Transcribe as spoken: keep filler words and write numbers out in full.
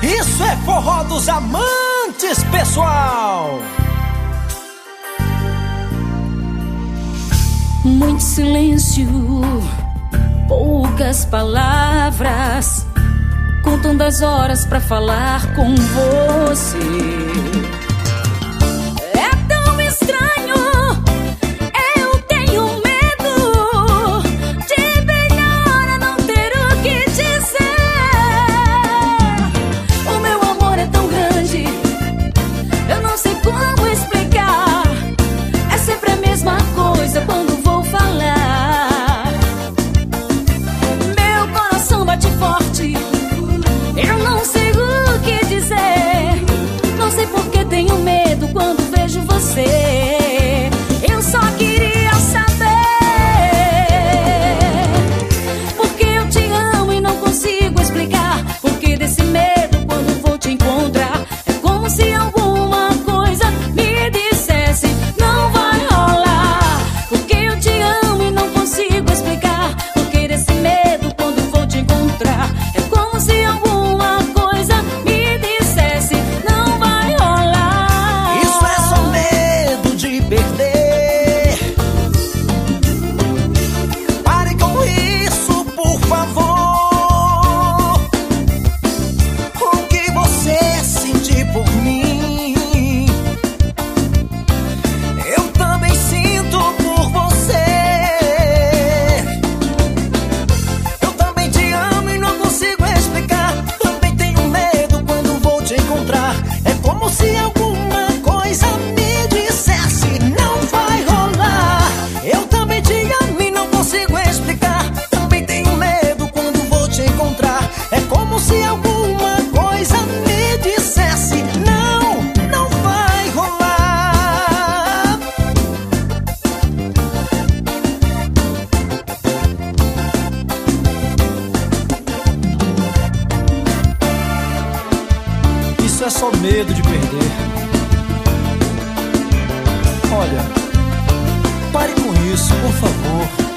Isso é forró dos amantes, pessoal! Muito silêncio, poucas palavras, contando as horas pra falar com você. É tão estranho, eu tenho medo de bem na hora não ter o que dizer. O meu amor é tão grande, eu não sei como explicar. É sempre a mesma coisa quando vou falar. Meu coração bate forte, eu não sei o que dizer. Não sei porque tenho medo quando vejo você. Eu só queria saber porque eu te amo e não consigo explicar. Porque desse medo quando vou te encontrar. É como se alguma coisa me dissesse: não vai rolar. Porque eu te amo e não consigo explicar. Porque desse medo quando vou te encontrar. É como se alguma coisa me dissesse: não vai rolar. Isso é só medo de perder. Pare com isso, por favor. O que você sente por mim, eu também sinto por você. Eu também te amo e não consigo explicar. Também tenho medo quando vou te encontrar. É como se alguma coisa me dissesse: não vai rolar. Eu também te amo e não consigo explicar. Também tenho medo quando vou te encontrar. É como se alguma coisa me dissesse: não, não vai rolar. Isso é só medo de perder. Olha, pare com isso, por favor.